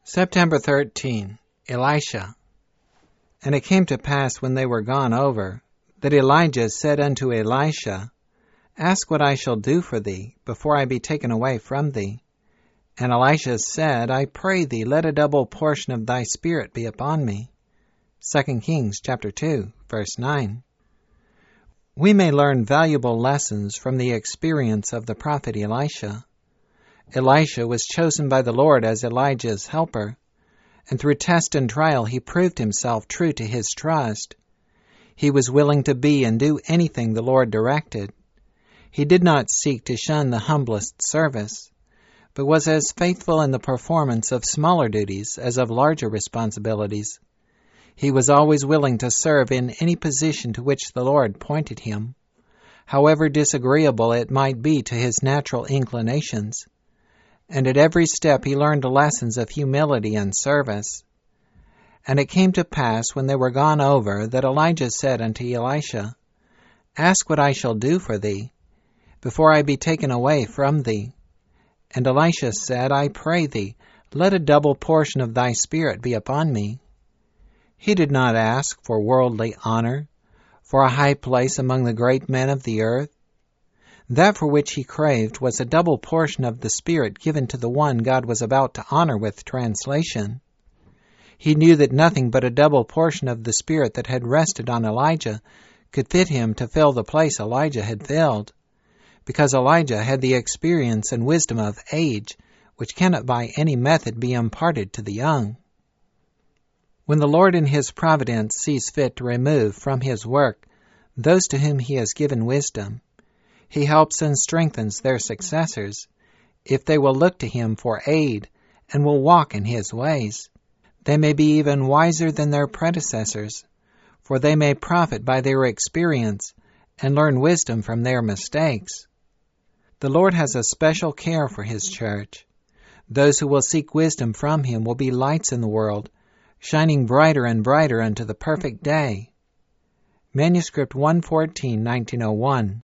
September 13. Elisha. And it came to pass when they were gone over, that Elijah said unto Elisha, Ask what I shall do for thee, before I be taken away from thee. And Elisha said, I pray thee, let a double portion of thy spirit be upon me. 2 Kings chapter 2, verse 9. We may learn valuable lessons from the experience of the prophet Elisha. Elisha was chosen by the Lord as Elijah's helper, and through test and trial he proved himself true to his trust. He was willing to be and do anything the Lord directed. He did not seek to shun the humblest service, but was as faithful in the performance of smaller duties as of larger responsibilities. He was always willing to serve in any position to which the Lord pointed him, however disagreeable it might be to his natural inclinations. And at every step he learned lessons of humility and service. And it came to pass, when they were gone over, that Elijah said unto Elisha, Ask what I shall do for thee, before I be taken away from thee. And Elisha said, I pray thee, let a double portion of thy spirit be upon me. He did not ask for worldly honor, for a high place among the great men of the earth. That for which he craved was a double portion of the Spirit given to the one God was about to honor with translation. He knew that nothing but a double portion of the Spirit that had rested on Elijah could fit him to fill the place Elijah had filled, because Elijah had the experience and wisdom of age, which cannot by any method be imparted to the young. When the Lord in his providence sees fit to remove from his work those to whom he has given wisdom, he helps and strengthens their successors, if they will look to him for aid and will walk in his ways. They may be even wiser than their predecessors, for they may profit by their experience and learn wisdom from their mistakes. The Lord has a special care for his church. Those who will seek wisdom from him will be lights in the world, shining brighter and brighter unto the perfect day. Manuscript 114, 1901.